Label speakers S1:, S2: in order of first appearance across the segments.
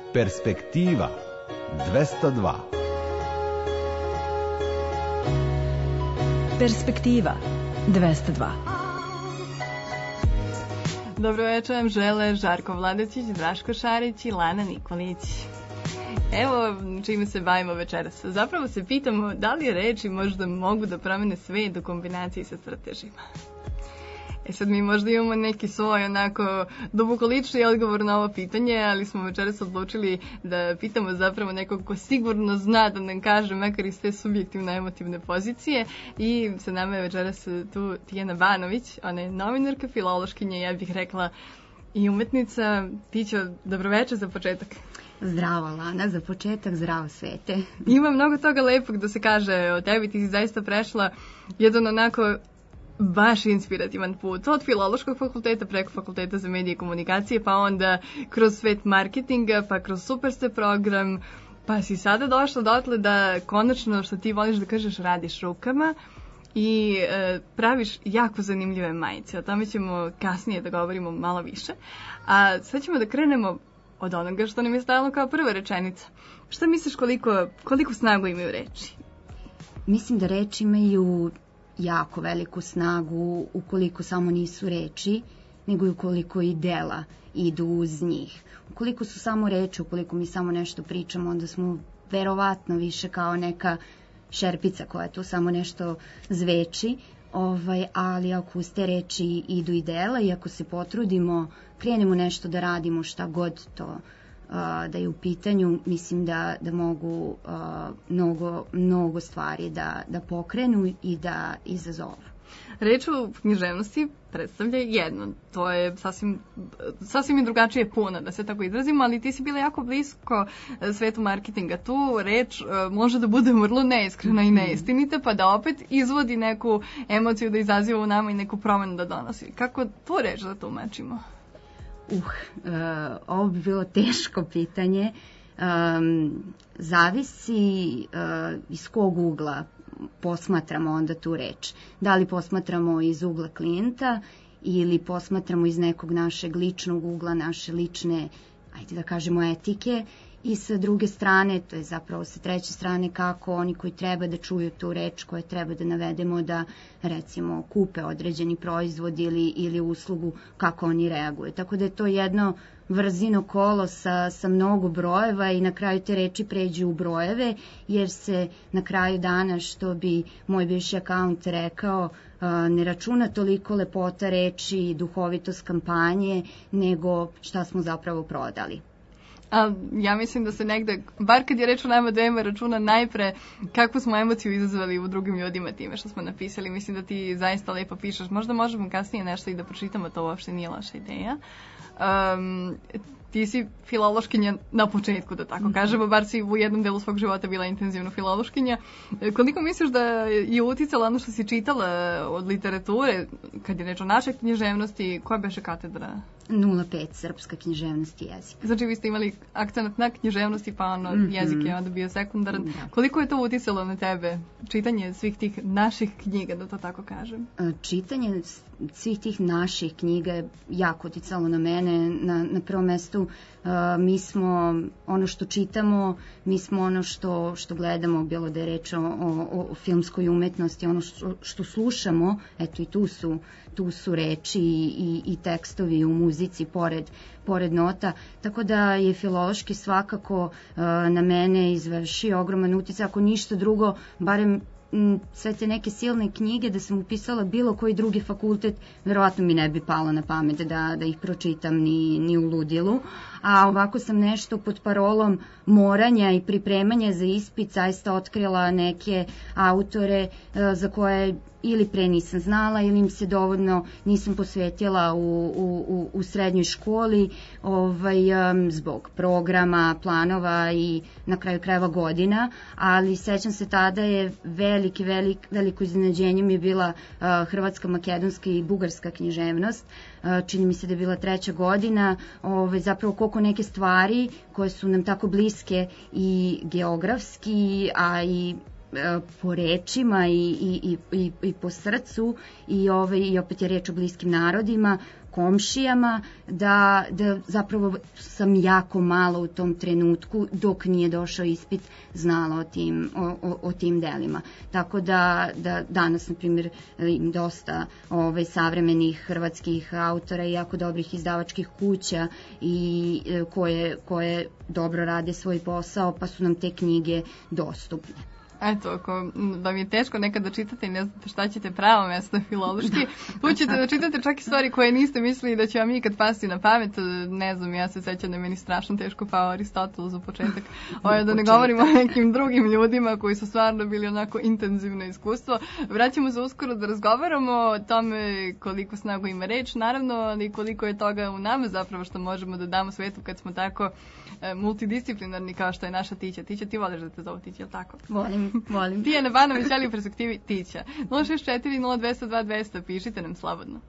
S1: Perspektiva 202.
S2: Perspektiva 202.
S3: Dobro večer vam žele Žarko Vladačić, Draško Šarić i Lana Nikolić. Evo čime se bavimo večeras. Zapravo se pitamo da li reči možda mogu da promene svet u kombinaciji sa crtežima. Sad mi možda imamo neki svoj onako duboko lični odgovor na ovo pitanje, ali smo večeras odlučili da pitamo zapravo nekog ko sigurno zna da nam kaže, makar iz te subjektivne emotivne pozicije. I sa nama je večeras tu Tijana Banović, ona je novinarka, filološkinja, ja bih rekla i umetnica. Tićo, dobroveče za početak.
S4: Zdravo Lana, za početak zdravo svete.
S3: Ima mnogo toga lepog da se kaže o tebi, ti si zaista prešla jedan onako baš inspirativan put, od filološkog fakulteta preko fakulteta za medije i komunikacije, pa onda kroz svet marketinga, pa kroz Superste program, pa si sada došla dotle da konačno, što ti voliš da kažeš, radiš rukama i praviš jako zanimljive majice. O tome ćemo kasnije da govorimo malo više. A sad ćemo da krenemo od onoga što nam je stajalo kao prva rečenica. Šta misliš koliko snagu imaju reči?
S4: Mislim da reči imaju jako veliku snagu ukoliko samo nisu reči, nego i ukoliko i dela idu uz njih. Ukoliko su samo reči, ukoliko mi samo nešto pričamo, onda smo verovatno više kao neka šerpica koja tu samo nešto zveči, ali ako uz te reči idu i dela i ako se potrudimo, krenemo nešto da radimo, šta god to da je u pitanju, mislim da mogu mnogo stvari da pokrenu i da izazovu.
S3: Reč u književnosti predstavlja jedno, to je sasvim i drugačije puno, da se tako izrazimo, ali ti si bila jako blisko svetu marketinga. Tu reč može da bude vrlo neiskrena i neistinita, pa da opet izvodi neku emociju, da izaziva u nama i neku promenu da donosi. Kako tu reč da tumačimo?
S4: Ovo bi bilo teško pitanje. Zavisi iz kog ugla posmatramo onda tu reč. Da li posmatramo iz ugla klijenta ili posmatramo iz nekog našeg ličnog ugla, naše lične, ajde da kažemo, etike. I sa druge strane, to je zapravo sa treće strane, kako oni koji treba da čuju tu reč, koje treba da navedemo da, recimo, kupe određeni proizvod ili uslugu, kako oni reaguju. Tako da je to jedno vrzino kolo sa mnogo brojeva i na kraju te reči pređu u brojeve, jer se na kraju dana, što bi moj bivši akaunt rekao, ne računa toliko lepota reči i duhovitost kampanje, nego šta smo zapravo prodali.
S3: A ja mislim da se negde, bar kad je reč o nama dvema, računa najpre kakvu smo emociju izazvali u drugim ljudima time što smo napisali. Mislim da ti zaista lepo pišeš. Možda možemo kasnije nešto i da pročitamo, to uopšte nije loša ideja. Ti si filološkinja na početku, da tako kažemo, bar si u jednom delu svog života bila intenzivno filološkinja. Koliko misliš da je uticala ono što si čitala od literature, kad je reč o našoj književnosti, koja beše katedra?
S4: 0,5 srpska književnost i jezik.
S3: Znači vi ste imali akcenat na književnosti, pa jezik je onda bio sekundaran. Da. Koliko je to uticalo na tebe, čitanje svih tih naših knjiga, da to tako kažem?
S4: Čitanje svih tih naših knjiga je jako uticalo na mene. Na prvom mestu mi smo ono što čitamo, mi smo ono što gledamo, bilo da je reč o filmskoj umetnosti, ono što slušamo, eto i tu su reči i tekstovi u muzici pored nota, tako da je filološki svakako na mene izvršio ogroman uticaj, ako ništa drugo, barem sve te neke silne knjige, da sam upisala bilo koji drugi fakultet, verovatno mi ne bi palo na pamet da ih pročitam ni u ludilu, a ovako sam nešto pod parolom moranja i pripremanja za ispit zaista otkrila neke autore za koje ili pre nisam znala ili im se dovoljno nisam posvetila u srednjoj školi zbog programa, planova i na kraju krajeva godina, ali sećam se tada je veliko iznenađenje mi je bila hrvatska, makedonska i bugarska književnost. Čini mi se da je bila 3. godina, zapravo koliko neke stvari koje su nam tako bliske i geografski, a i po rečima i po srcu i opet je reč o bliskim narodima, komšijama, da zapravo sam jako malo u tom trenutku dok nije došao ispit znala o tim delima. Tako da danas, na primjer, dosta savremenih hrvatskih autora i jako dobrih izdavačkih kuća i koje dobro rade svoj posao, pa su nam te knjige dostupne.
S3: Eto, ako vam je teško nekad da čitate i ne znate šta ćete pravo mesto filološki, učite da čitate čak i stvari koje niste mislili da će vam ikad pasti na pamet. Ne znam, ja se sećam da je meni strašno teško pao Aristotel za početak. Da ne govorimo o nekim drugim ljudima koji su stvarno bili onako intenzivno iskustvo. Vraćamo se uskoro da razgovaramo o tome koliko snagu ima reč, naravno, ali koliko je toga u nama zapravo što možemo da damo svetu kad smo tako multidisciplinarni kao što je naša Tića. Tića, ti voliš da te zovu Tića, je li tako?
S4: Volim.
S3: Tijana Banović, ali u perspektivi Tića. 064 0202 200, pišite nam slobodno.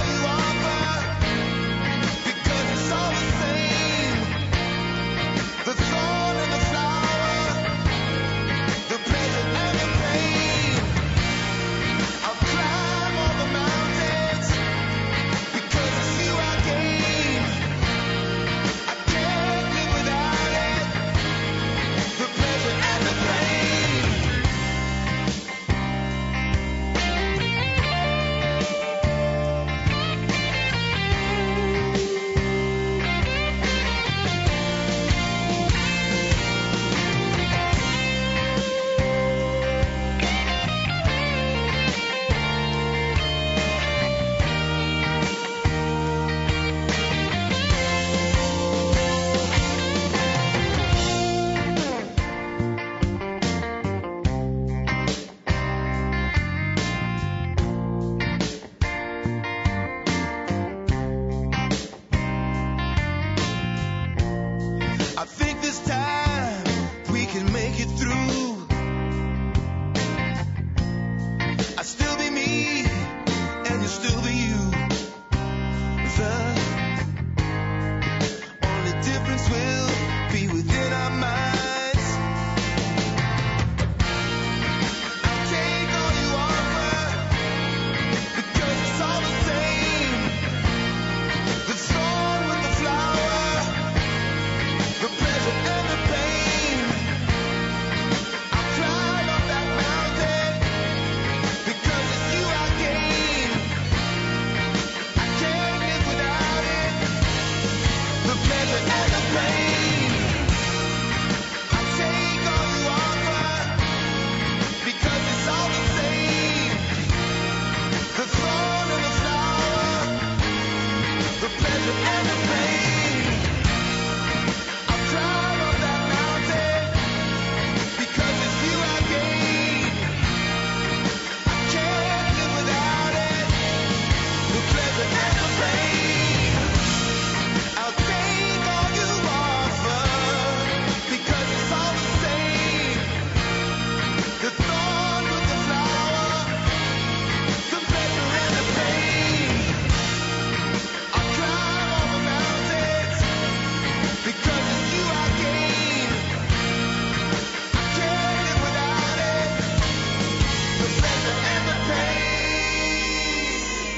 S5: The pleasure and the pain. I'll climb up that mountain because it's you I gain. I can't live without it. The pleasure and the pain. I'll take all you offer because it's all the same. The thorn with the flower, the pleasure and the pain. I'll climb all the mountains because it's you I gain. I can't live without it. The pleasure and the pain.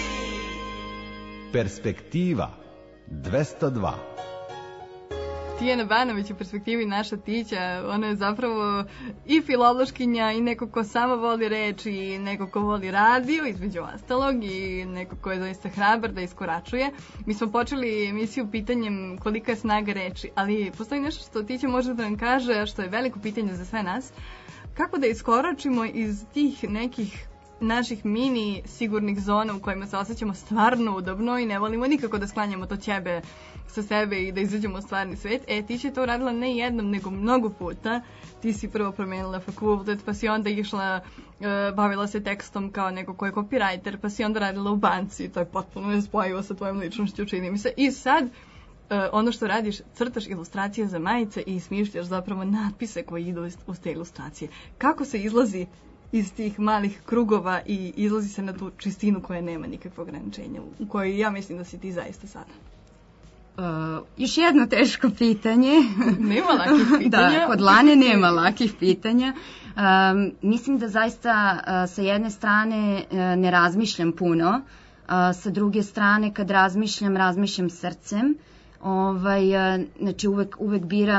S1: Perspektiva 202.
S3: Tijana Banović u perspektivi naša Tića, ona je zapravo i filološkinja i neko ko samo voli reč i neko ko voli radio, između ostalog, i neko ko je zaista hrabar da iskoračuje. Mi smo počeli emisiju pitanjem kolika je snaga reči, ali postoji nešto što Tića može da nam kaže, a što je veliko pitanje za sve nas. Kako da iskoračimo iz tih nekih naših mini sigurnih zona u kojima se osjećamo stvarno udobno i ne volimo nikako da sklanjamo to ćebe sa sebe i da izađemo u stvarni svet. Ti si to uradila ne jednom, nego mnogo puta. Ti si prvo promenila fakultet, pa si onda išla, bavila se tekstom kao neko ko je copywriter, pa si onda radila u banci, to je potpuno nespojivo sa tvojom ličnošću, čini mi se. I sad, ono što radiš, crtaš ilustracije za majice i smišljaš zapravo natpise koji idu uz te ilustracije. Kako se izlazi iz tih malih krugova i izlazi se na tu čistinu koja nema nikakvog ograničenja, u kojoj ja mislim da si ti zaista sada?
S4: Još jedno teško pitanje.
S3: Nema lakih pitanja.
S4: Da, kod Lane nema lakih pitanja. Mislim da zaista sa jedne strane ne razmišljam puno, sa druge strane kad razmišljam srcem. Znači uvek biram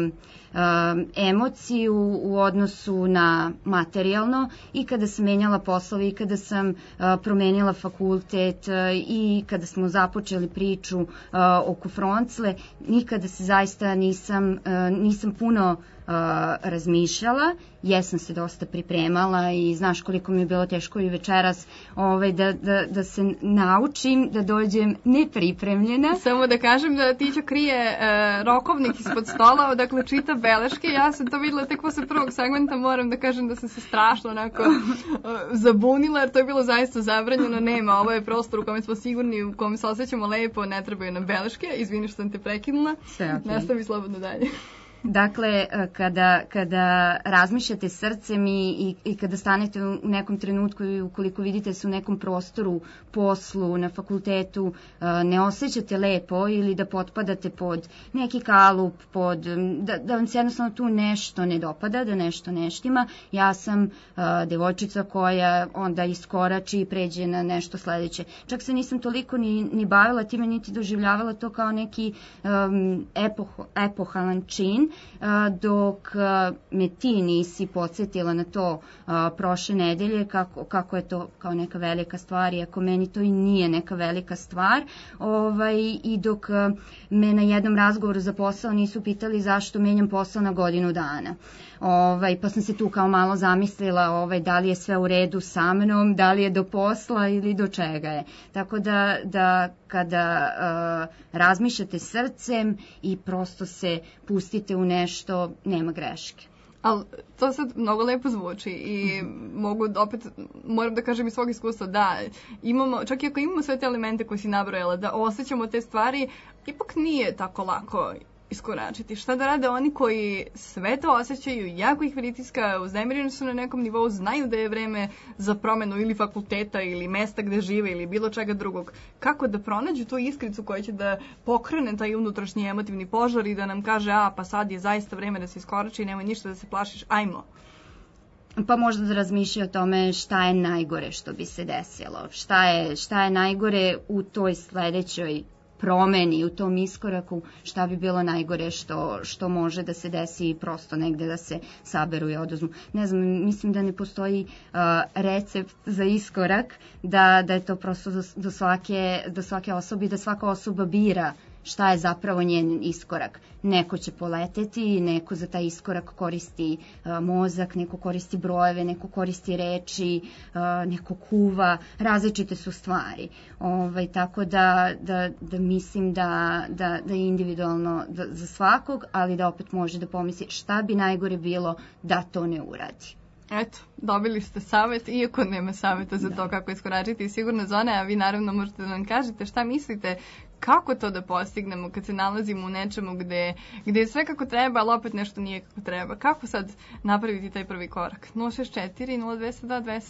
S4: emociju u odnosu na materijalno, i kada sam menjala poslove, i kada sam promenila fakultet, i kada smo započeli priču oko Froncle, nikada se zaista nisam puno razmišljala. Jesam se dosta pripremala i znaš koliko mi je bilo teško i večeras da se naučim da dođem nepripremljena.
S3: Samo da kažem da Tića krije rokovnik ispod stola, odakle čita beleške. Ja sam to videla tek posle prvog segmenta, moram da kažem da sam se strašno onako zabunila, jer to je bilo zaista zabranjeno. Nema, ovo je prostor u kome smo sigurni, u kome se osjećamo lepo, ne trebaju nam beleške. Izvini što sam te prekinula.
S4: Sve okay.
S3: Nastavi slobodno dalje.
S4: Dakle, kada razmišljate srcem i kada stanete u nekom trenutku i ukoliko vidite se u nekom prostoru, poslu, na fakultetu, ne osjećate lepo ili da potpadate pod neki kalup, da vam se jednostavno tu nešto ne dopada, da nešto ne štima. Ja sam devojčica koja onda iskorači i pređe na nešto sledeće. Čak se nisam toliko ni bavila time, niti doživljavala to kao neki epohalan čin, dok me ti nisi podsjetila na to prošle nedelje, kako je to kao neka velika stvar, iako meni to i nije neka velika stvar, i dok me na jednom razgovoru za posao nisu pitali zašto menjam posao na godinu dana. Pa sam se tu kao malo zamislila da li je sve u redu sa mnom, da li je do posla ili do čega je. Tako da kada razmišljate srcem i prosto se pustite u nešto, nema greške.
S3: Ali to sad mnogo lepo zvuči i moram da kažem iz svog iskustva, da imamo, čak i ako imamo sve te elemente koje si nabrojala, da osjećamo te stvari, ipak nije tako lako iskoračiti. Šta da rade oni koji sve to osjećaju, jako ih pritiska, uznemireni su na nekom nivou, znaju da je vreme za promenu ili fakulteta ili mesta gde žive ili bilo čega drugog. Kako da pronađu tu iskricu koja će da pokrene taj unutrašnji emotivni požar i da nam kaže, pa sad je zaista vreme da se iskorači i nemoj ništa da se plašiš, ajmo.
S4: Pa možda da razmišlja o tome šta je najgore što bi se desilo, šta je najgore u toj sledećoj promeni, u tom iskoraku, šta bi bilo najgore što može da se desi i prosto negde da se saberu i oduzmu. Ne znam, mislim da ne postoji recept za iskorak, da je to prosto do svake osobe i da svaka osoba bira šta je zapravo njen iskorak. Neko će poleteti, neko za taj iskorak koristi mozak, neko koristi brojeve, neko koristi reči, neko kuva, različite su stvari. Tako da mislim da je individualno za svakog, ali da opet može da pomisli šta bi najgore bilo da to ne uradi.
S3: Eto, dobili ste savjet, iako nema savjeta za to kako iskoračiti iz sigurne zone, a vi naravno možete da nam kažete šta mislite, kako to da postignemo kad se nalazimo u nečemu gde je sve kako treba, ali opet nešto nije kako treba. Kako sad napraviti taj prvi korak? 064 0202 200.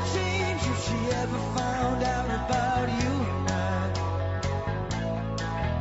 S5: Ever found out about you and I?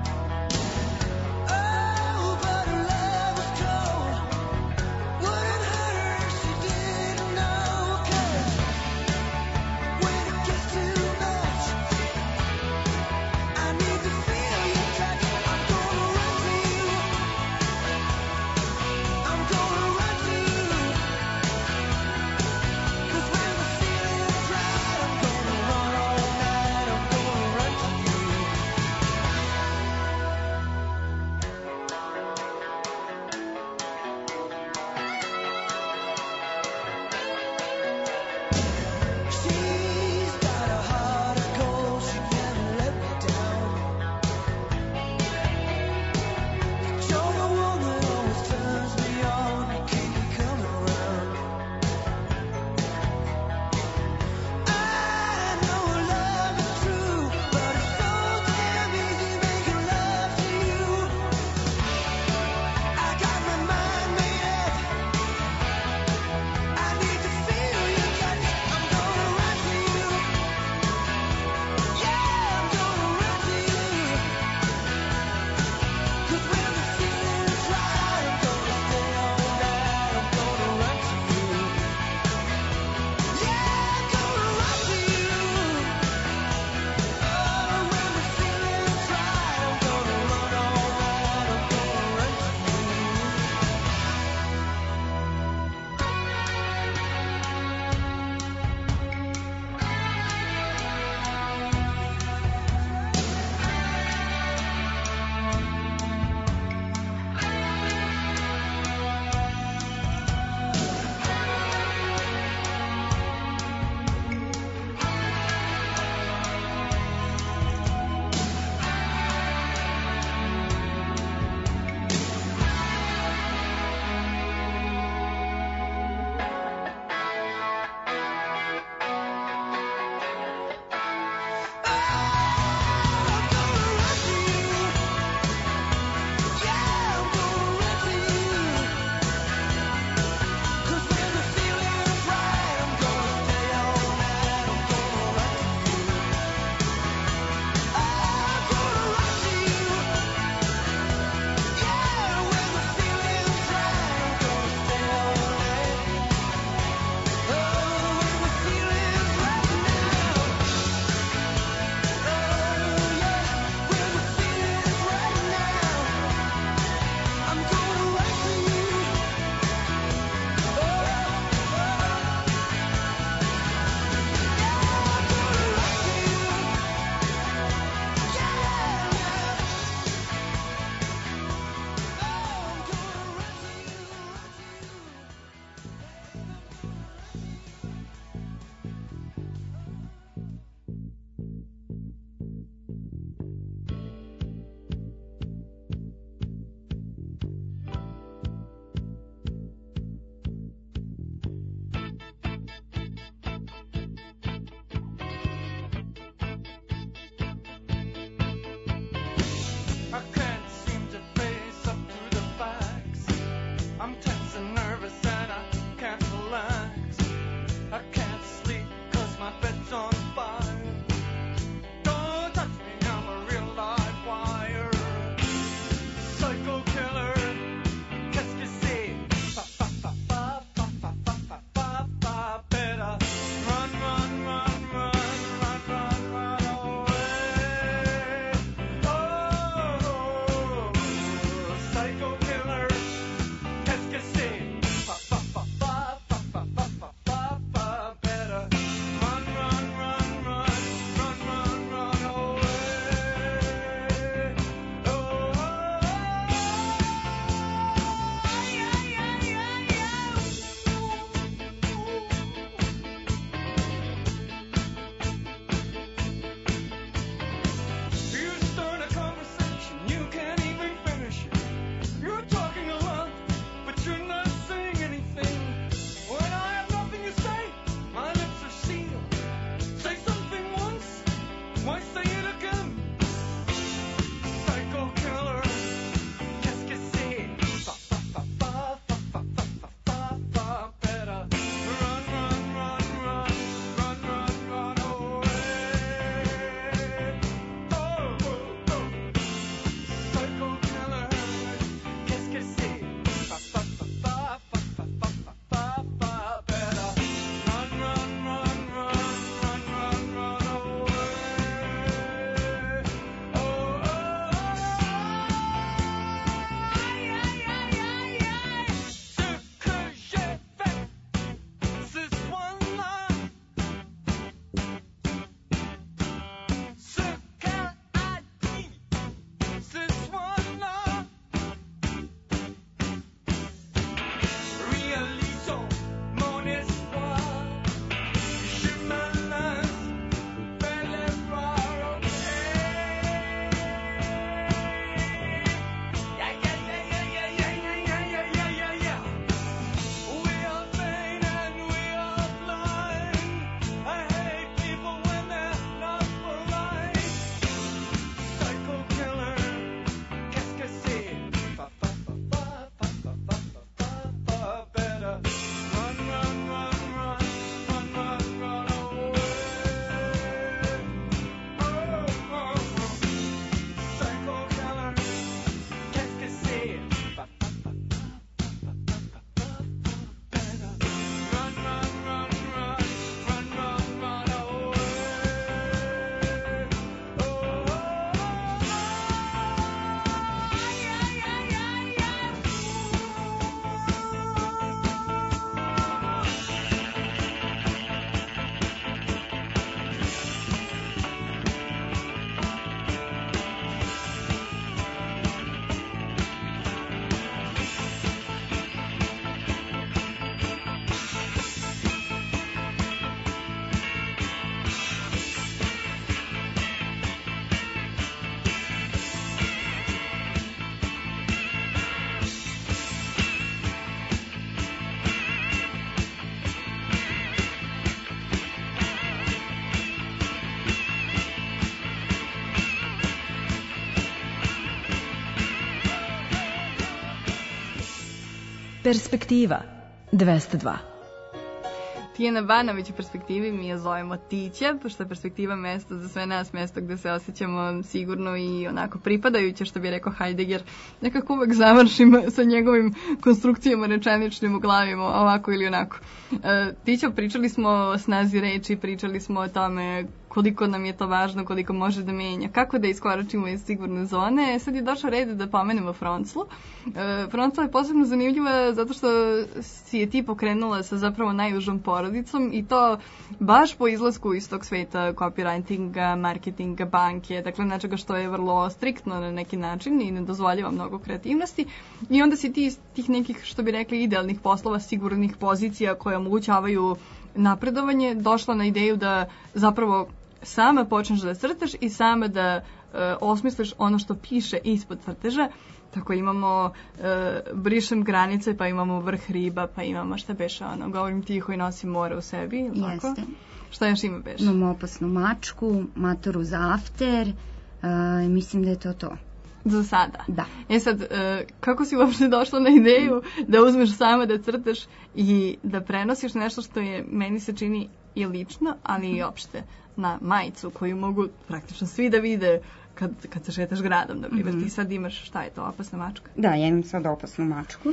S2: Perspektiva 202.
S3: Tijana Banović u perspektivi mi je zovemo Tića, pošto je perspektiva mesto za sve nas, mesto gde se osjećamo sigurno i onako pripadajuće, što bi rekao Heidegger. Nekako uvek završim sa njegovim konstrukcijama rečeničnim u glavi, ovako ili onako. Tića, pričali smo o snazi reči, pričali smo o tome koliko nam je to važno, koliko može da menja, kako da iskoračimo iz sigurne zone. Sad je došao red da pomenemo Fronclu. Froncla je posebno zanimljiva zato što si je ti pokrenula sa zapravo najužom porodicom i to baš po izlasku iz tog sveta copywritinga, marketinga, banke, dakle nečega što je vrlo striktno na neki način i ne dozvoljava mnogo kreativnosti. I onda si ti iz tih nekih, što bi rekli, idealnih poslova, sigurnih pozicija koje omogućavaju napredovanje, došla na ideju da zapravo sama počneš da crtaš i sama da osmisliš ono što piše ispod crteža. Tako imamo brišem granice, pa imamo vrh riba, pa imamo šta beše ono, govorim tiho i nosim more u sebi. Jeste. Tako? Šta još ima beše?
S4: Imamo opasnu mačku, matoru za after, mislim da je to.
S3: Za sada?
S4: Da.
S3: Sad, kako si uopšte došla na ideju da uzmeš sama da crtaš i da prenosiš nešto što je, meni se čini i lično, ali i opšte na majicu koju mogu praktično svi da vide kad se šetaš gradom, na primjer. Ti sad imaš, šta je to, opasna mačka?
S4: Da, ja imam sad opasnu mačku.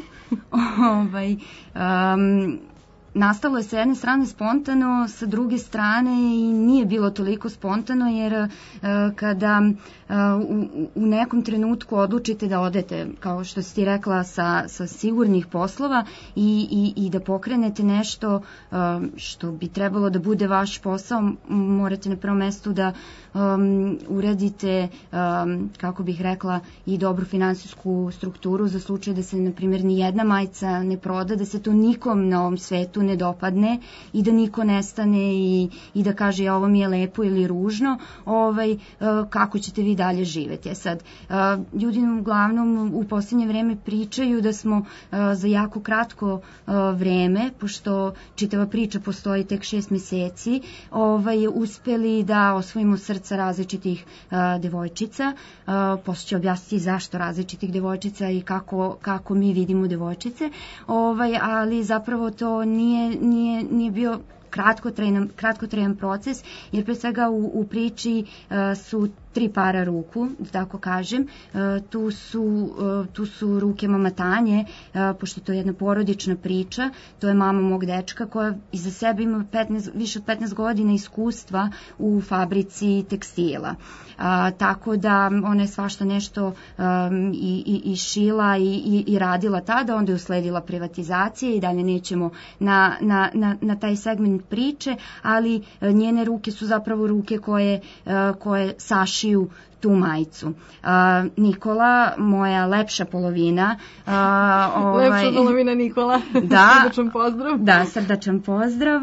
S4: Nastalo je sa jedne strane spontano, sa druge strane i nije bilo toliko spontano, jer kada u nekom trenutku odlučite da odete, kao što si ti rekla, sa sigurnih poslova i da pokrenete nešto što bi trebalo da bude vaš posao, morate na prvom mestu da uradite, kako bih rekla, i dobru finansijsku strukturu za slučaj da se, na primjer, ni jedna majica ne proda, da se to nikom na ovom svetu ne dopadne i da niko nestane i da kaže ovo mi je lepo ili ružno, kako ćete vi dalje živeti. Sad, ljudi uglavnom u posljednje vreme pričaju da smo za jako kratko vreme, pošto čitava priča postoji tek 6 meseci, uspeli da osvojimo srca različitih devojčica. Posle ću objasniti zašto različitih devojčica i kako mi vidimo devojčice, ali zapravo to nije bio kratkotrajan proces, jer pre svega u priči su 3 para ruku, da tako kažem. Tu su ruke mama Tanje, pošto to je jedna porodična priča. To je mama mog dečka koja iza sebe ima više od 15 godina iskustva u fabrici tekstila. Tako da ona je svašta nešto i šila i radila tada, onda je usledila privatizacija i dalje nećemo na taj segment priče, ali njene ruke su zapravo ruke koje sašiju tu majicu. Nikola, moja lepša polovina.
S3: Lepša polovina Nikola.
S4: Da,
S3: srdačan pozdrav.
S4: Da, srdačan pozdrav.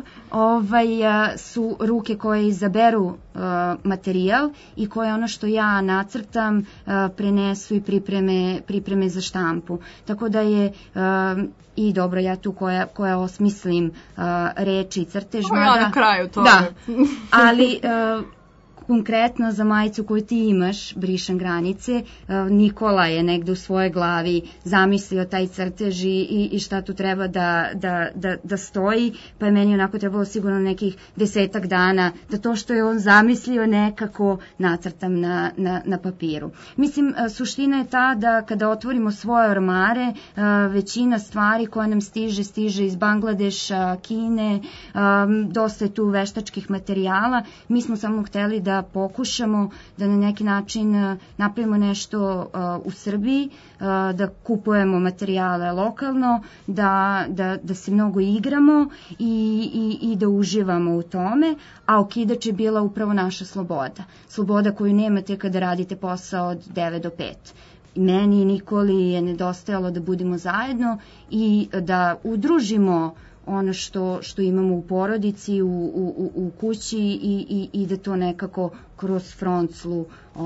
S4: Su ruke koje izaberu materijal i koje ono što ja nacrtam prenesu i pripreme za štampu. Tako da je i dobro, ja tu koja osmislim reči i crtež.
S3: Ja na kraju toga.
S4: Da, ali konkretno za majicu koju ti imaš, brišem granice, Nikola je negde u svojoj glavi zamislio taj crtež i šta tu treba da stoji, pa je meni onako trebalo sigurno nekih 10 dana da to što je on zamislio nekako nacrtam na papiru. Mislim, suština je ta da kada otvorimo svoje ormare, većina stvari koja nam stiže iz Bangladeša, Kine, dosta je tu veštačkih materijala. Mi smo samo hteli da pokušamo da na neki način napravimo nešto u Srbiji, da kupujemo materijale lokalno, da se mnogo igramo i da uživamo u tome, a okidač je bila upravo naša sloboda. Sloboda koju nemate kada radite posao od 9 do 5. Meni i Nikoli je nedostajalo da budemo zajedno i da udružimo ono što imamo u porodici, u kući i da to nekako kroz Fronclu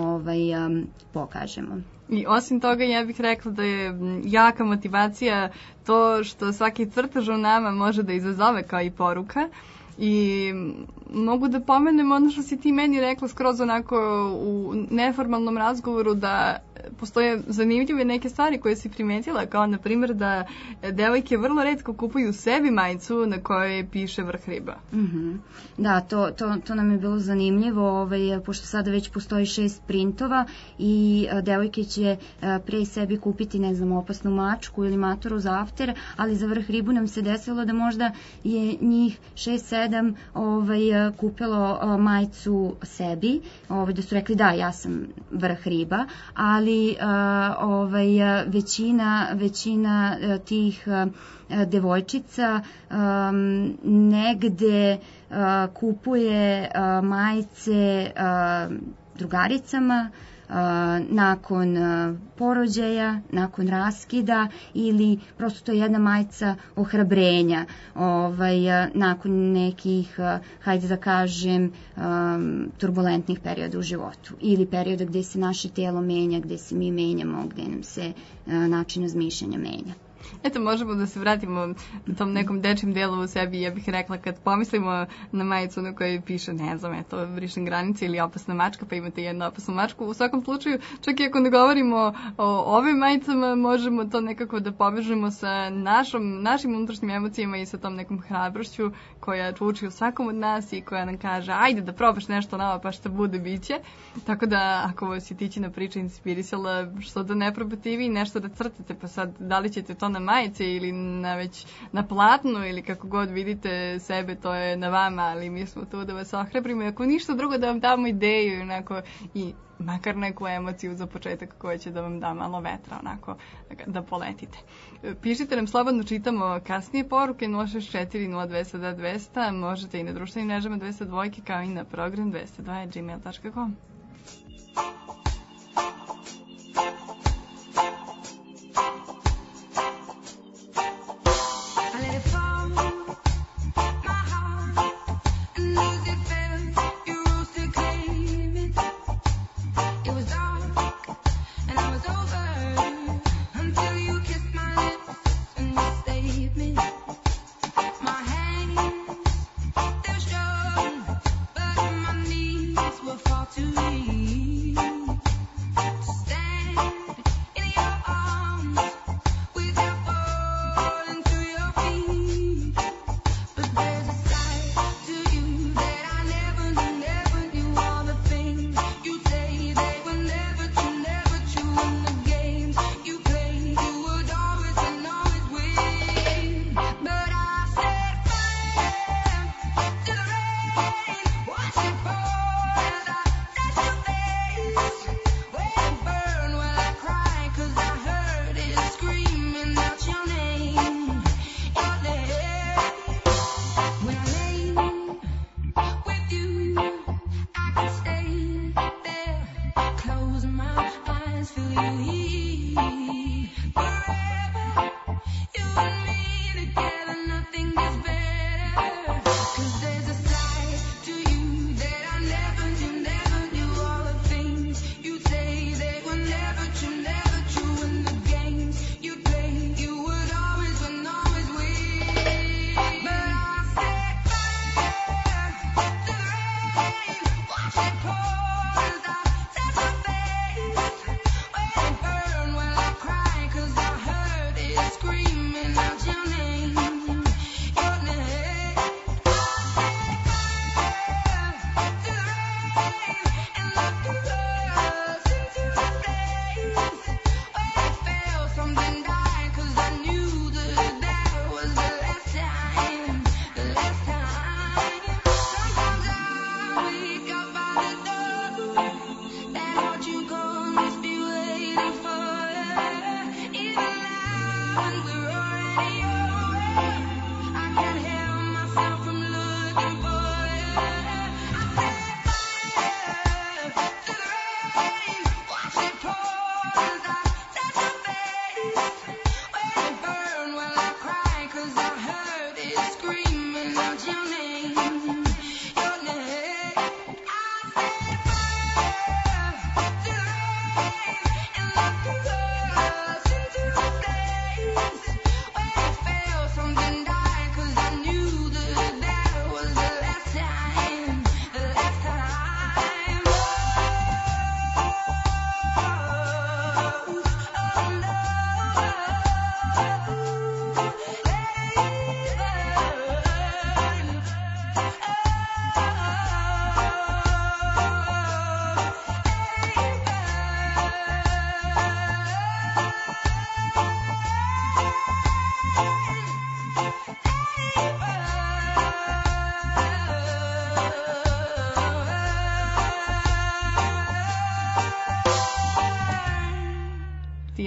S4: pokažemo.
S3: I osim toga, ja bih rekla da je jaka motivacija to što svaki crtež u nama može da izazove kao i poruka. I mogu da pomenem ono što si ti meni rekla skroz onako u neformalnom razgovoru, da postoje zanimljive neke stvari koje si primetila, kao na primjer da devojke vrlo retko kupuju sebi majicu na kojoj piše vrh riba.
S4: Da, to nam je bilo zanimljivo, pošto sada već postoji 6 printova i devojke će pre sebi kupiti, ne znam, opasnu mačku ili matoru za after, ali za vrh ribu nam se desilo da možda je njih 6-7 kupilo majicu sebi, da su rekli da, ja sam vrh riba, ali većina tih devojčica negde kupuje majice drugaricama nakon porođaja, nakon raskida ili prosto to je jedna majica ohrabrenja nakon nekih, hajde da kažem, turbulentnih perioda u životu ili perioda gde se naše telo menja, gde se mi menjamo, gde nam se način razmišljanja menja.
S3: Eto, možemo da se vratimo tom nekom dečjem delu u sebi. Ja bih rekla, kad pomislimo na majicu na kojoj piše, ne znam, eto, brišem granice ili opasna mačka, pa imate jednu opasnu mačku. U svakom slučaju, čak i ako ne govorimo o ovim majicama, možemo to nekako da povežemo sa našim unutrašnjim emocijama i sa tom nekom hrabrošću koja čuči u svakom od nas i koja nam kaže, ajde da probaš nešto novo, pa šta bude, biće. Tako da, ako vas je Tićina priča inspirisala, što da ne probate i vi nešto da crtate, pa sad, da li ćete to na majice ili na platnu ili kako god vidite sebe, to je na vama, ali mi smo tu da vas ohrabrimo i ako ništa drugo da vam damo ideju onako, i makar neku emociju za početak koja će da vam da malo vetra, onako, da poletite. Pišite nam, slobodno čitamo kasnije poruke 064 02 200, možete i na društvenim mrežama 202 kao i na program 202@gmail.com.
S6: To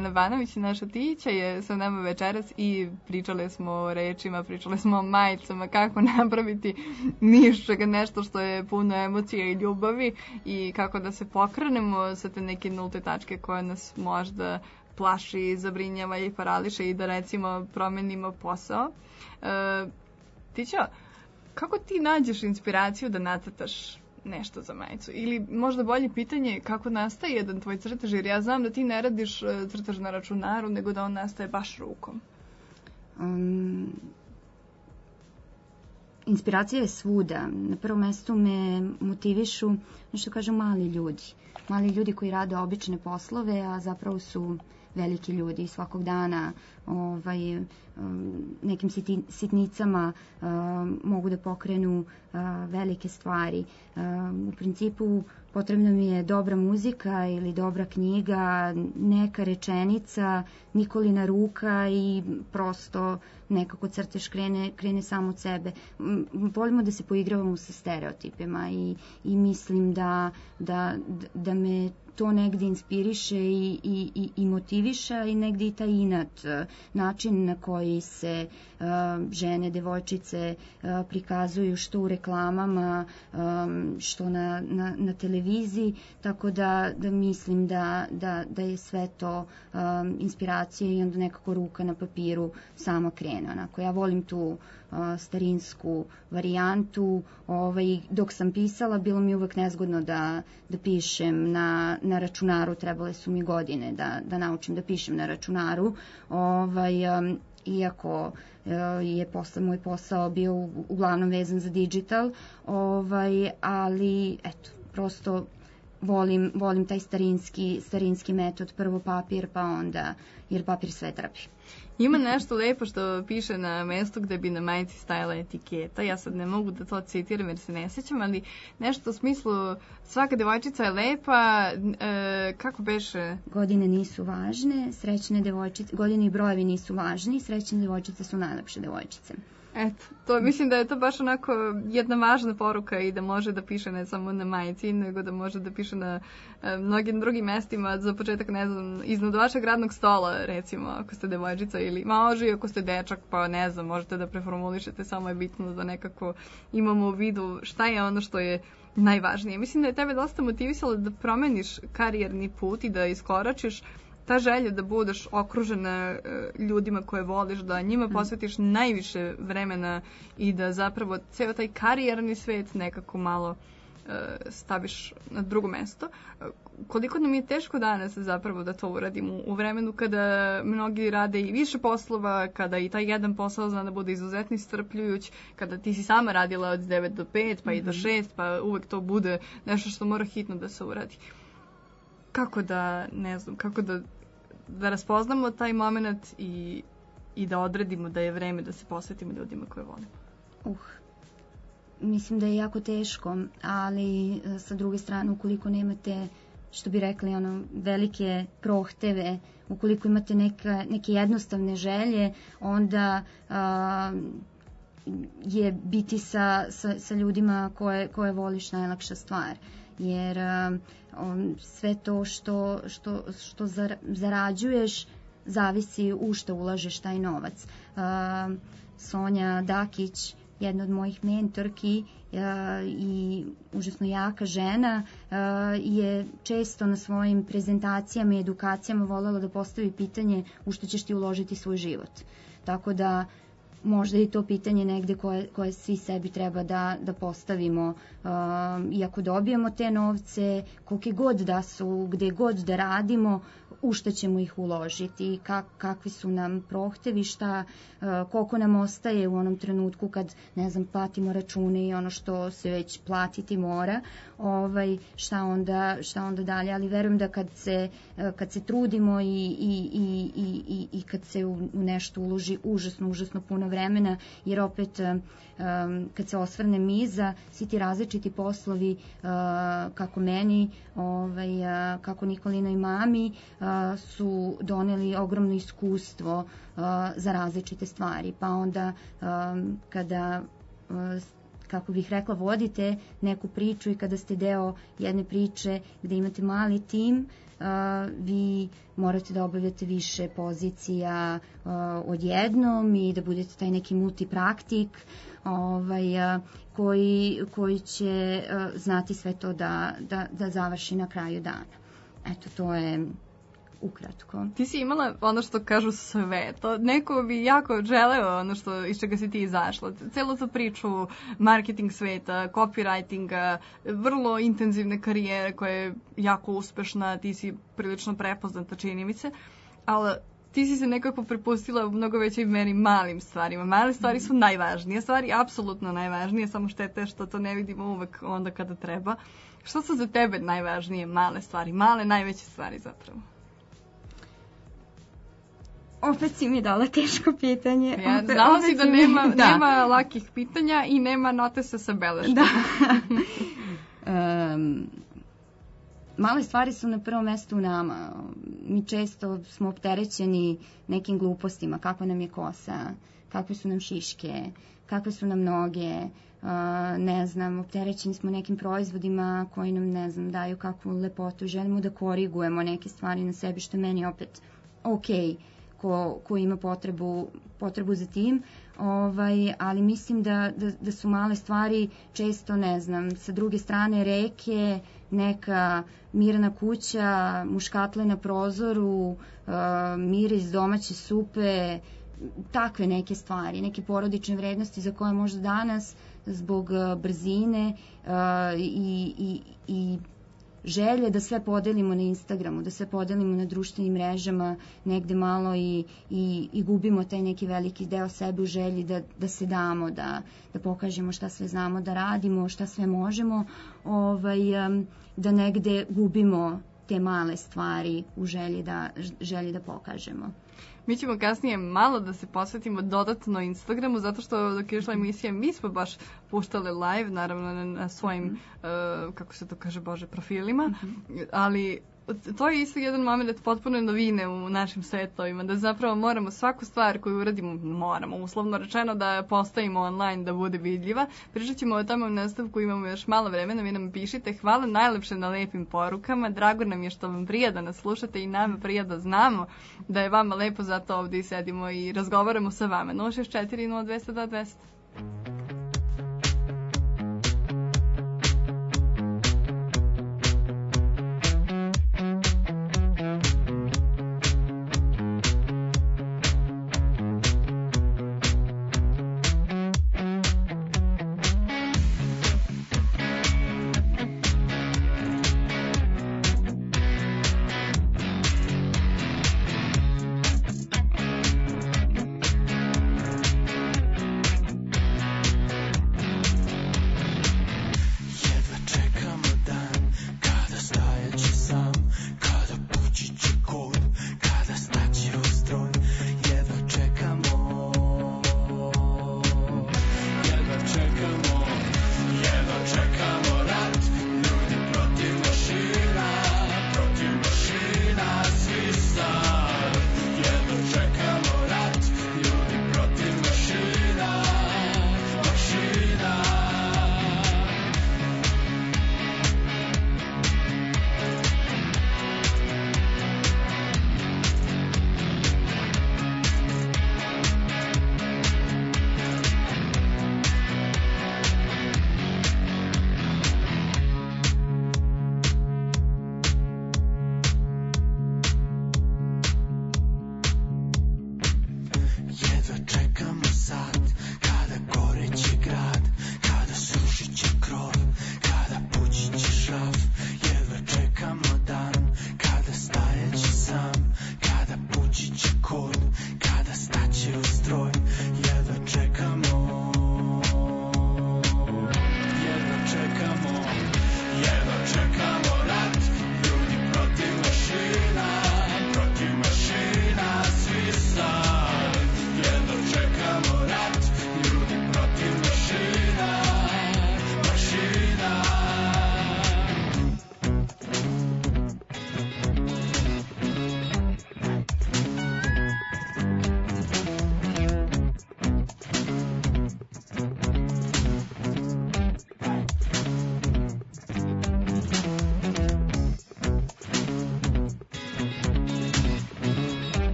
S3: Marijana Banović, naša Tića, je sa nama večeras i pričale smo o rečima, pričale smo o majicama, kako napraviti nišćega, nešto što je puno emocija i ljubavi i kako da se pokrenemo sa te neke nulte tačke koje nas možda plaši, zabrinjava i parališe i da recimo promenimo posao. Tićo, kako ti nađeš inspiraciju da nacrtaš nešto za majicu? Ili možda bolje pitanje, kako nastaje jedan tvoj crtež? Jer ja znam da ti ne radiš crtež na računaru, nego da on nastaje baš rukom.
S4: Inspiracija je svuda. Na prvom mestu me motivišu, nešto kažu, mali ljudi. Mali ljudi koji rade obične poslove, a zapravo su veliki ljudi svakog dana, nekim sitnicama mogu da pokrenu velike stvari. U principu potrebna mi je dobra muzika ili dobra knjiga, neka rečenica, Nikolina ruka i prosto nekako crtež krene samo od sebe. Volimo da se poigravamo sa stereotipima i mislim da me to negdje inspiriše i motiviše i negdje i taj inat, način na koji se žene, devojčice prikazuju što u reklamama, što na televiziji, tako da mislim da je sve to inspiracija i onda nekako ruka na papiru sama krene. Onako, ja volim tu starinsku varijantu. Dok sam pisala, bilo mi uvek nezgodno da pišem na računaru. Trebale su mi godine da naučim da pišem na računaru. Iako je moj posao bio uglavnom vezan za digital, ali eto, prosto volim taj starinski metod, prvo papir, pa onda, jer papir sve trpi.
S3: Ima nešto lepo što piše na mestu gde bi na majici stajala etiketa. Ja sad ne mogu da to citiram jer se ne sjećam, ali nešto u smislu svaka devojčica je lepa, kako beše?
S4: Godine nisu važne, srećne devojčice, godine i brojevi nisu važni, srećne devojčice su najlepše devojčice.
S3: Eto, to mislim da je to baš onako jedna važna poruka i da može da piše ne samo na majici, nego da može da piše na mnogim drugim mestima. Za početak, ne znam, iznad vašeg radnog stola, recimo, ako ste devojčica, ili može i ako ste dečak, pa ne znam, možete da preformulišete, samo je bitno da nekako imamo u vidu šta je ono što je najvažnije. Mislim da je tebe dosta motivisalo da promeniš karijerni put i da iskoračiš ta želja da budeš okružena ljudima koje voliš, da njima posvetiš najviše vremena i da zapravo ceo taj karijerni svet nekako malo staviš na drugo mesto. Koliko nam je teško danas zapravo da to uradimo u vremenu kada mnogi rade i više poslova, kada i taj jedan posao zna da bude izuzetno iscrpljujuć, kada ti si sama radila od 9 do 5 pa i do 6, pa uvek to bude nešto što mora hitno da se uradi. Kako da, ne znam, kako da raspoznamo taj moment i da odredimo da je vreme da se posvetimo ljudima koje volimo?
S4: Mislim da je jako teško, ali sa druge strane, ukoliko nemate, što bi rekli, velike prohteve, ukoliko imate neke jednostavne želje, onda je biti sa ljudima koje voliš najlakša stvar. Jer sve to što zarađuješ zavisi u što ulažeš taj novac. Sonja Dakić, jedna od mojih mentorki i užasno jaka žena, je često na svojim prezentacijama i edukacijama voljela da postavi pitanje u što ćeš ti uložiti svoj život. Tako da možda je to pitanje negde koje svi sebi treba da postavimo. I ako dobijemo te novce, kolike god da su, gde god da radimo, u šta ćemo ih uložiti, kakvi su nam prohtevi, koliko nam ostaje u onom trenutku kad, ne znam, platimo račune i ono što se već platiti mora, šta onda dalje. Ali verujem da kad se trudimo i kad se u nešto uloži užasno puno vremena, jer opet kad se osvrnem iza, svi ti različiti poslovi, kako meni, kako Nikolina i mami, su doneli ogromno iskustvo za različite stvari. Pa onda kada kako bih rekla, vodite neku priču i kada ste deo jedne priče gde imate mali tim, vi morate da obavljate više pozicija odjednom i da budete taj neki multipraktik koji će znati sve to da završi na kraju dana. Eto, to je ukratko.
S3: Ti si imala ono što kažu sve, to neko bi jako želeo ono što iz čega si ti izašla, celu tu priču marketing sveta, copywritinga, vrlo intenzivne karijere koja je jako uspešna, ti si prilično prepoznata, čini mi se, ali ti si se nekako prepustila u mnogo većoj meri malim stvarima. Male stvari su najvažnije stvari, apsolutno najvažnije, samo štete što to ne vidimo uvek onda kada treba. Što su za tebe najvažnije male stvari, male najveće stvari zapravo?
S4: Opet si mi dala teško pitanje.
S3: Ja, znala si da nema lakih pitanja i nema notesa sa beleškama.
S4: Da. Male stvari su na prvom mestu u nama. Mi često smo opterećeni nekim glupostima. Kakva nam je kosa, kakve su nam šiške, kakve su nam noge, ne znam, opterećeni smo nekim proizvodima koji nam, ne znam, daju kakvu lepotu. Želimo da korigujemo neke stvari na sebi, što meni opet okej. Ko ima potrebu za tim, ali mislim da su male stvari često, ne znam, sa druge strane reke, neka mirna kuća, muškatle na prozoru, miris domaće supe, takve neke stvari, neke porodične vrednosti za koje možda danas zbog brzine i želje da sve podelimo na Instagramu, da sve podelimo na društvenim mrežama, negde malo i gubimo taj neki veliki deo sebe u želji da se damo, da pokažemo šta sve znamo da radimo, šta sve možemo, da negde gubimo te male stvari u želji da pokažemo.
S3: Mi ćemo kasnije malo da se posvetimo dodatno Instagramu, zato što dok je išla emisija mi smo baš puštale live, naravno na svojim, kako se to kaže, profilima, ali to je isto jedan moment potpuno novine u našim setovima, da zapravo moramo svaku stvar koju uradimo, uslovno rečeno da postavimo online, da bude vidljiva. Pričat ćemo o tome u nastavku, imamo još malo vremena, vi nam pišite. Hvala najlepše na lepim porukama, drago nam je što vam prija da nas slušate i nama prija da znamo da je vama lepo, zato ovdje i sedimo i razgovaramo sa vama. 064 0202 200.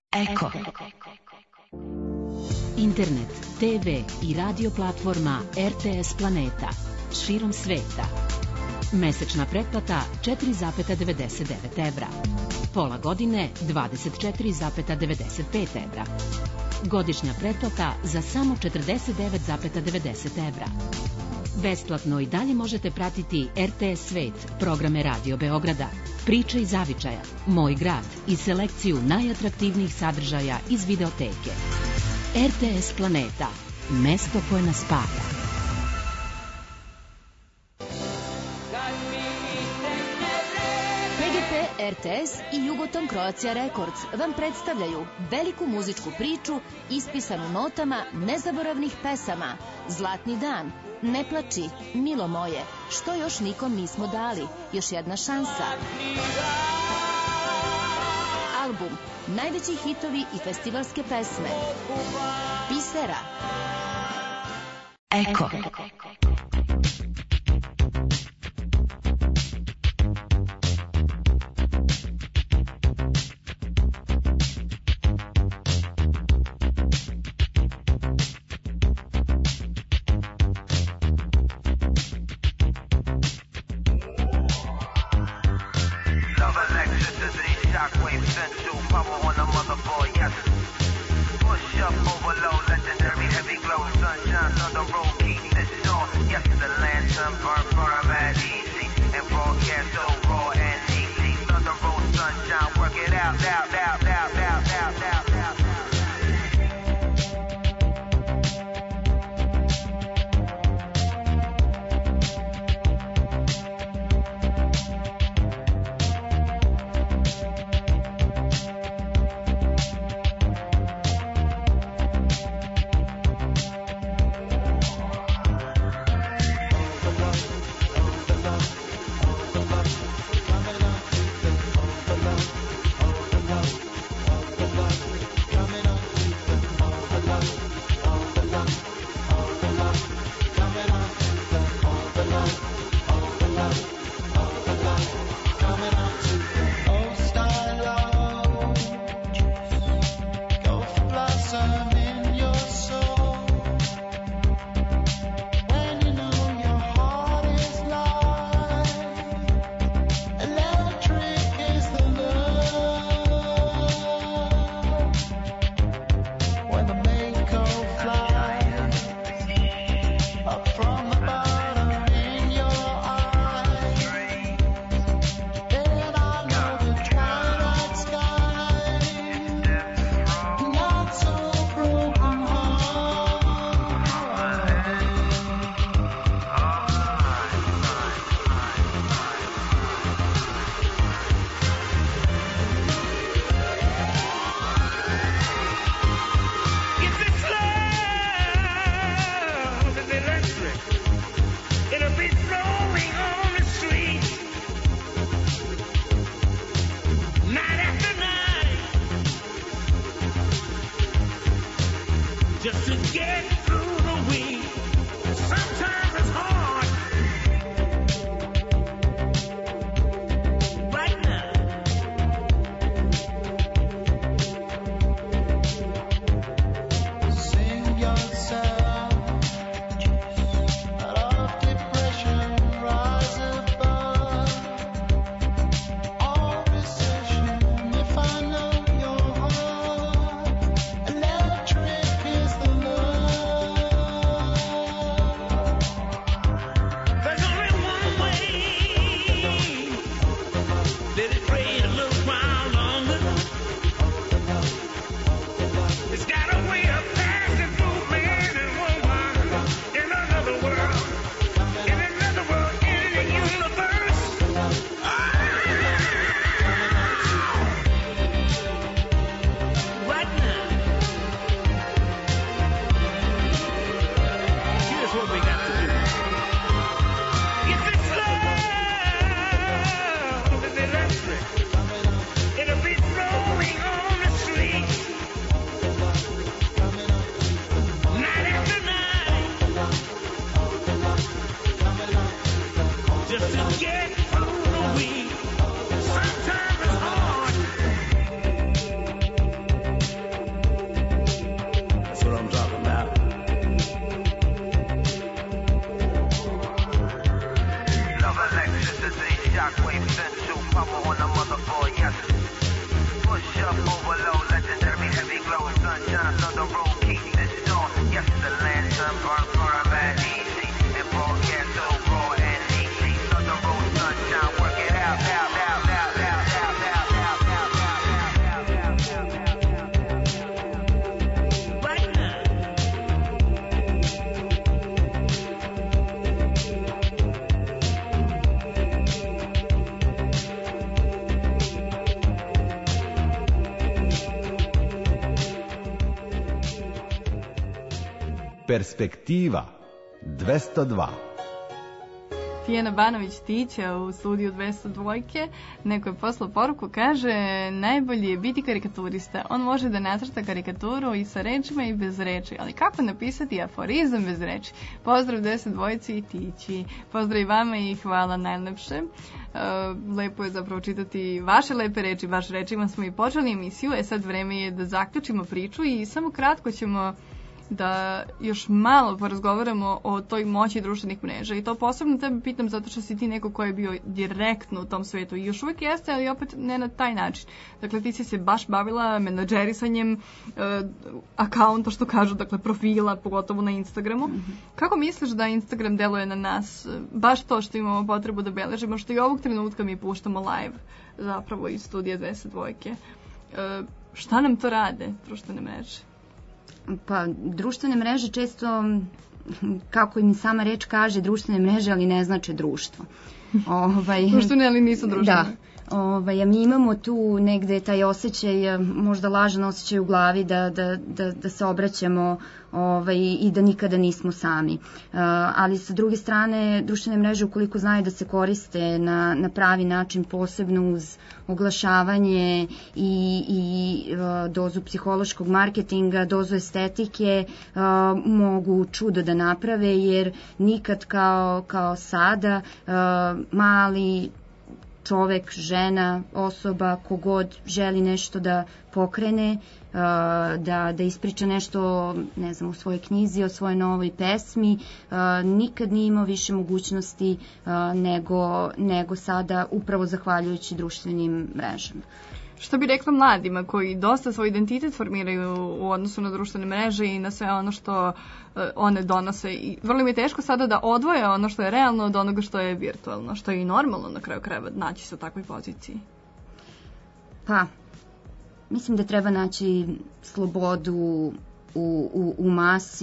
S2: Eko.
S6: Internet, TV i radio platforma RTS Planeta. Širom sveta. Mesečna pretplata 4,99 evra. Pola godine 24,95 evra. Godišnja pretplata za samo 49,90 evra. Besplatno i dalje možete pratiti RTS Svet, programe Radio Beograda, Priče iz zavičaja, Moj grad i selekciju najatraktivnijih sadržaja iz videoteke. RTS Planeta, mesto koje nas spaja.
S7: PGP, RTS i Jugoton Croatia Records vam predstavljaju veliku muzičku priču ispisanu notama nezaboravnih pesama. Zlatni dan, Ne plači, Milo moje, Što još nikom nismo dali, Još jedna šansa. Album, najveći hitovi i festivalske pesme. Pisera.
S2: Eko.
S1: Perspektiva 202.
S3: Tijana Banović-Tića u studiju 202. Neko je poslao poruku, kaže najbolje je biti karikaturista. On može da nacrta karikaturu i sa rečima i bez reči. Ali kako napisati aforizam bez reči? Pozdrav 202 i Tići. Pozdrav i vama i hvala najlepše. Lepo je zapravo čitati vaše lepe reči, baš rečima smo i počeli emisiju. Sad vreme je da zaključimo priču i samo kratko ćemo da još malo porazgovaramo o toj moći društvenih mreža. I to posebno tebe pitam zato što si ti neko ko je bio direktno u tom svetu i još uvijek jeste, ali opet ne na taj način. Dakle, ti si se baš bavila menadžerisanjem akaunta, što kažu, dakle profila, pogotovo na Instagramu. Kako misliš da Instagram deluje na nas? Baš to što imamo potrebu da beležimo, što i ovog trenutka mi puštamo live, zapravo iz studija 202. Šta nam to rade društvene mreže?
S4: Pa, društvene mreže često, kako im sama reč kaže, društvene mreže, ali ne znače društvo.
S3: Društvene, ali nisu društvene.
S4: Da. A mi imamo tu negde taj osjećaj, možda lažan osjećaj u glavi da se obraćamo i da nikada nismo sami. Ali sa druge strane, društvene mreže ukoliko znaju da se koriste na pravi način, posebno uz oglašavanje i dozu psihološkog marketinga, dozu estetike, mogu čudo da naprave, jer nikad kao sada mali čovek, žena, osoba, kogod želi nešto da pokrene, da ispriča nešto, ne znam, u svojoj knjizi, o svojoj novoj pesmi, nikad nije imao više mogućnosti nego sada, upravo zahvaljujući društvenim mrežama.
S3: Što bi rekla mladima koji dosta svoj identitet formiraju u odnosu na društvene mreže i na sve ono što one donose. I vrlo mi je teško sada da odvoje ono što je realno od onoga što je virtualno, što je i normalno na kraju krajeva naći se u takvoj poziciji.
S4: Pa, mislim da treba naći slobodu u masi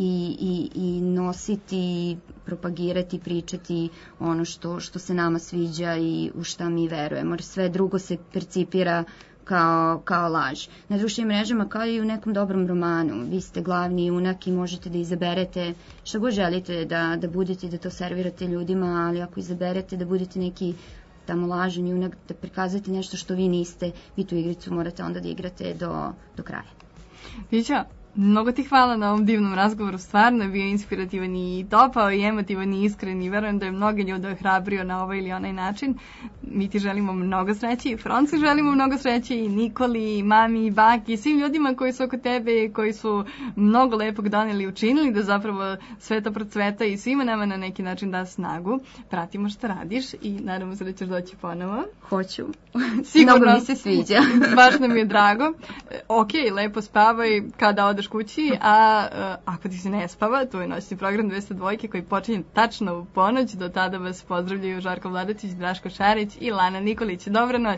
S4: i nositi, propagirati, pričati ono što se nama sviđa i u šta mi verujemo. Jer sve drugo se percipira kao laž. Na društvenim mrežama, kao i u nekom dobrom romanu, vi ste glavni junak i možete da izaberete šta god želite da budete i da to servirate ljudima, ali ako izaberete da budete neki tamo lažan junak, da prikazate nešto što vi niste, vi tu igricu morate onda da igrate do kraja.
S3: Tića, mnogo ti hvala na ovom divnom razgovoru, stvarno je bio inspirativan i topao i emotivan i iskren i verujem da je mnoge ljude ohrabrio na ovaj ili onaj način. Mi ti želimo mnogo sreće i Franci želimo mnogo sreće i Nikoli, i mami, i baki i svim ljudima koji su oko tebe i koji su mnogo lepog doneli i učinili da zapravo sve to procveta i svima nama na neki način da snagu. Pratimo što radiš i nadamo se da ćeš doći ponovo.
S4: Hoću.
S3: Sigurno.
S4: Mnogo mi se sviđa.
S3: Baš nam je drago. Ok, lepo spavaj kada odeš kući, a ako ti se ne spava, tu je noćni program 202 koji počinje tačno u ponoć. Do tada vas pozdravljaju Žarko Vladacić, Draško Šarić i Lana Nikolić. Dobra noć.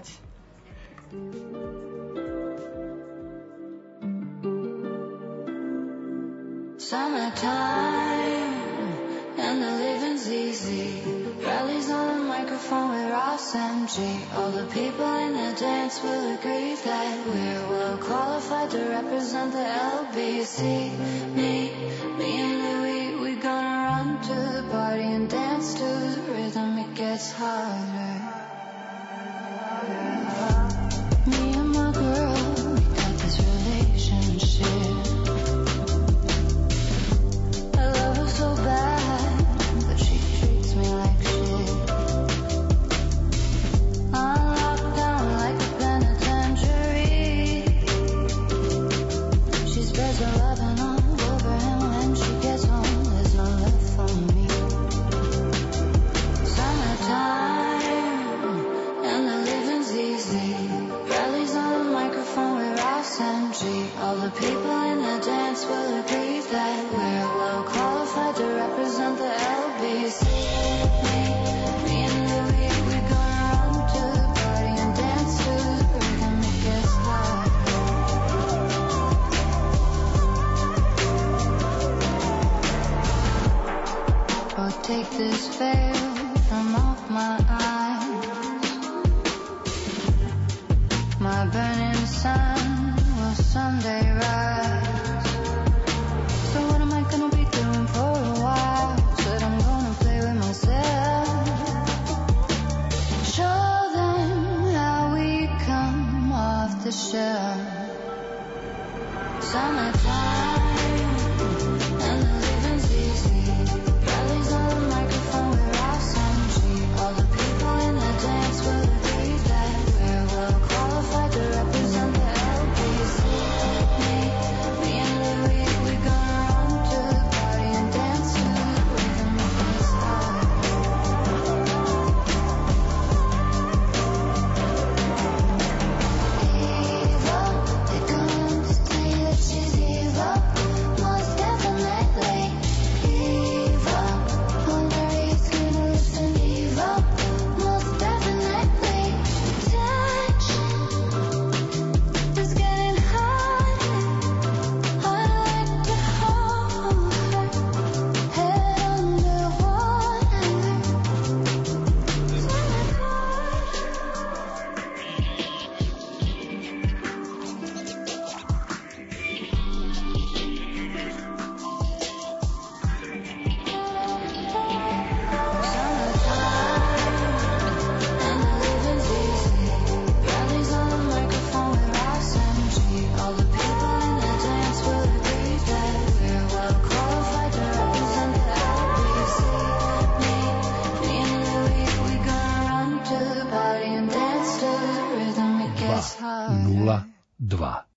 S8: Summertime and the living's easy. Rallies on the microphone with Ross and G. All the people in the dance will agree that we're well qualified to represent the LBC. Me and Louie, we gonna run to the party and dance to the rhythm. It gets harder. Me and my girl, we got this relationship. I love her so bad, but she treats me like shit. I'm locked down like a penitentiary. She spreads her loving all over him when she gets home. There's no left for me. Summertime and the living's easy. Rallies on the microphone with Ross and G. All the people in the dance will agree that we're well qualified to represent the LBC. Me and Louie, we gonna run to the party and dance to the rhythm. It gets hard. Oh, take this veil from off my eyes. My burning sun will someday rise. So what am I gonna be
S9: 202.